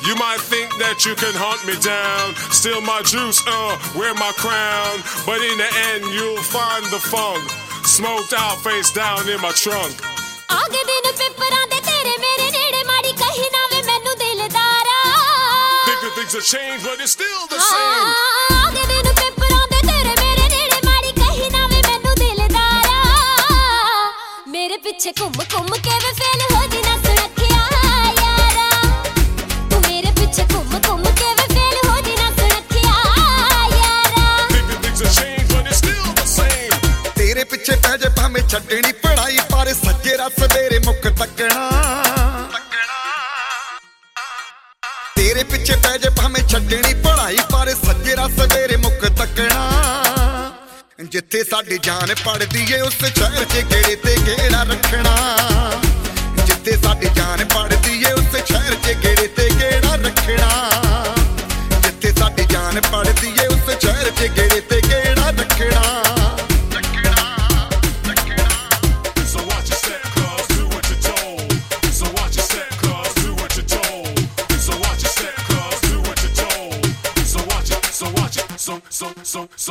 You might think that you can hunt me down, steal my juice, wear my crown, but in the end you'll find the funk, smoked out face down in my trunk. ਆਗੇ ਦਿਨ ਪੇਪਰਾਂ ਦੇ ਤੇਰੇ ਮੇਰੇ ਨੇੜੇ ਮਾੜੀ ਕਹੀ ਨਾ ਵੇ ਮੈਨੂੰ ਦਿਲਦਾਰਾ Think things have changed but it's still the same. ਆਗੇ ਦਿਨ ਪੇਪਰਾਂ ਦੇ ਤੇਰੇ ਮੇਰੇ ਨੇੜੇ ਮਾੜੀ ਕਹੀ ਨਾ ਵੇ ਮੈਨੂੰ ਦਿਲਦਾਰਾ ਮੇਰੇ ਪਿੱਛੇ ਘੁੰਮ ਘੁੰਮ ਕੇ ਵੇ ਫੇਲ ਹੋ ਜੀ ਨਾ ਸੁਣਖਿਆ ਯਾਰਾ ਤੂੰ ਮੇਰੇ ਪਿੱਛੇ ਘੁੰਮ ਘੁੰਮ ਕੇ ਵੇ ਫੇਲ ਹੋ ਜੀ ਨਾ ਸੁਣਖਿਆ ਯਾਰਾ Think things have changed but it's still the same. ਤੇਰੇ ਪਿੱਛੇ ਪੈ ਜੇ ਭਾਵੇਂ ਛੱਡਣੀ ਪੜਾਈ ਪਰ ਸੱਜੇ ਰਸ ਤੇਰੇ ਮੁੱਖ ਤੱਕਣਾ ਤੇਰੇ ਪਿੱਛੇ ਪੈ ਜੇ ਭਾਵੇਂ ਛੱਡਣੀ ਪੜਾਈ ਪਰ ਸੱਜੇ ਰਸ ਤੇਰੇ ਮੁੱਖ ਤੱਕਣਾ ਜਿੱਥੇ ਸਾਡੀ ਜਾਨ ਪੜਦੀ ਏ ਉਸ ਸ਼ਹਿਰ 'ਚ ਗੇੜੇ ਤੇ ਗੇੜਾ ਰੱਖਣਾ ਜਿੱਥੇ ਸਾਡੀ ਜਾਨ ਪੜਦੀ ਏ ਉਸ ਸ਼ਹਿਰ 'ਚ ਗੇੜੇ ਤੇ ਗੇੜਾ ਰੱਖਣਾ ਜਿੱਥੇ ਸਾਡੀ ਜਾਨ ਪੜਦੀ ਏ ਉਸ ਸ਼ਹਿਰ 'ਚ ਗੇੜੇ ਤੇ ਗੇੜਾ ਰੱਖਣਾ So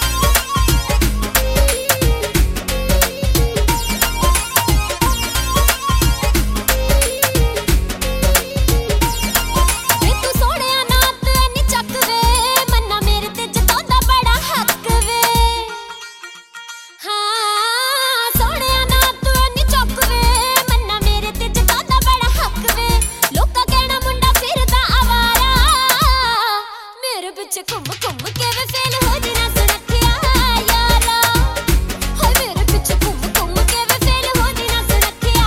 ਘੁੰਮ ਘੁੰਮ ਕੇ ਵੇ ਫੇਲ ਹੋ ਜੀ ਨਾ ਸੁਣਖਿਆ ਯਾਰਾ ਹੋਏ ਮੇਰੇ ਪਿੱਛੇ ਘੁੰਮ ਘੁੰਮ ਕੇ ਵੇ ਫੇਲ ਹੋ ਜੀ ਨਾ ਸੁਣਖਿਆ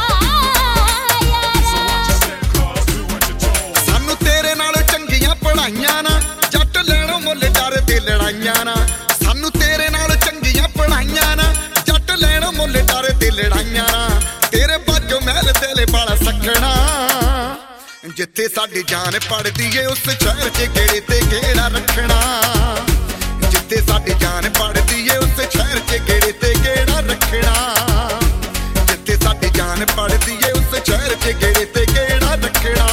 ਯਾਰਾ ਸਾਨੂੰ ਤੇਰੇ ਨਾਲ ਚੰਗੀਆਂ ਪੜਾਈਆਂ ਨਾ ਜੱਟ ਲੈਣੋਂ ਮੁੱਲ ਡਰਦੇ ਲੜਾਈਆਂ ਨਾ ਸਾਨੂੰ ਤੇਰੇ ਨਾਲ ਚੰਗੀਆਂ ਪੜਾਈਆਂ ਨਾ ਜੱਟ ਲੈਣੋਂ ਮੁੱਲ ਡਰਦੇ ਲੜਾਈਆਂ ਨਾ ਤੇਰੇ ਬਾਝੋਂ ਮਹਿਲ ਦਿਲ ਵਾਲਾ ਸਖਣਾ ਜਿੱਥੇ ਸਾਡੀ ਜਾਨ ਪੜਦੀ ਏ ਉਸ ਸ਼ਹਿਰ 'ਚ ਗੇੜੇ ਤੇ ਗੇੜਾ ਰੱਖਣਾ ਜਿੱਥੇ ਸਾਡੀ ਜਾਨ ਪੜਦੀ ਏ ਉਸ ਸ਼ਹਿਰ 'ਚ ਗੇੜੇ ਤੇ ਗੇੜਾ ਰੱਖਣਾ ਜਿੱਥੇ ਸਾਡੀ ਜਾਨ ਪੜਦੀ ਏ ਉਸ ਸ਼ਹਿਰ 'ਚ ਗੇੜੇ ਤੇ ਗੇੜਾ ਰੱਖਣਾ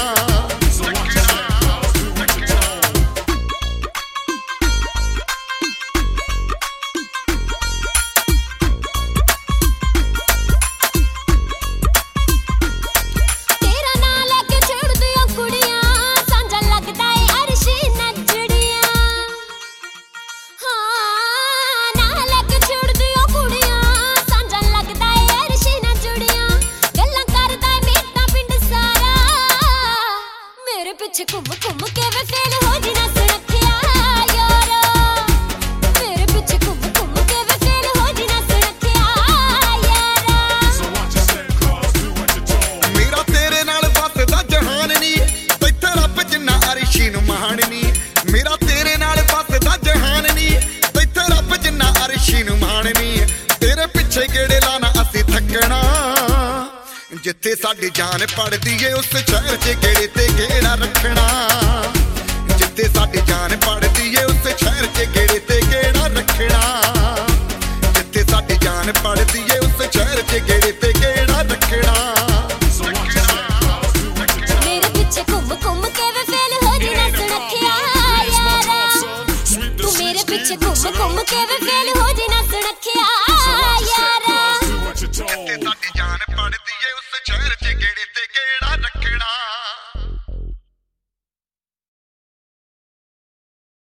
ਪਿੱਛੇ ਘੁੰਮ ਘੁੰਮ ਕੇ ਵੇ ਫੇਲ ਹੋ ਜੀ ਨਾ ਸੁਣਖਿਆ ਯਾਰਾ ਮੇਰੇ ਪਿੱਛੇ ਘੁੰਮ ਘੁੰਮ ਕੇ ਵੇ ਫੇਲ ਹੋ ਜੀ ਨਾ ਸੁਣਖਿਆ ਯਾਰਾ ਮੇਰਾ ਤੇਰੇ ਨਾਲ ਵੱਸਦਾ ਜਹਾਨ ਨੀ ਤੈਥੇ ਰੱਬ ਜਿੰਨਾ ਅਰਸ਼ੀ ਨੂੰ ਮਾਣ ਨੀ ਮੇਰਾ ਤੇਰੇ ਨਾਲ ਵੱਸਦਾ ਜਹਾਨ ਨੀ ਤੈਥੇ ਰੱਬ ਜਿੰਨਾ ਅਰਸ਼ੀ ਨੂੰ ਮਾਣ ਨੀ ਤੇਰੇ ਪਿੱਛੇ ਗੇੜੇ ਲਾਣਾ ਅਸੀਂ ਥੱਕਣਾ ਜਿੱਥੇ ਸਾਡੀ ਜਾਨ ਪੜਦੀ ਏ ਉਸ ਸ਼ਹਿਰ 'ਚ ਗੇੜੇ ਤੇ ਗੇੜਾ ਰੱਖਣਾ ਜਿੱਥੇ ਸਾਡੀ ਜਾਨ ਪੜਦੀ ਏ ਉਸ ਸ਼ਹਿਰ 'ਚ ਗੇੜੇ ਤੇ ਗੇੜਾ ਰੱਖਣਾ ਜਿੱਥੇ ਸਾਡੀ ਜਾਨ ਪੜਦੀ ਏ ਉਸ ਸ਼ਹਿਰ 'ਚ ਗੇੜੇ ਤੇ ਗੇੜਾ ਰੱਖਣਾ ਮੇਰੇ ਪਿੱਛੇ ਘੁੰਮ ਘੁੰਮ ਕੇ ਵੇ ਫੇਲ ਹੋ ਜੀ ਨਾ ਸੁਣਖਿਆ ਯਾਰਾ ਤੂੰ ਮੇਰੇ ਪਿੱਛੇ ਘੁੰਮ ਘੁੰਮ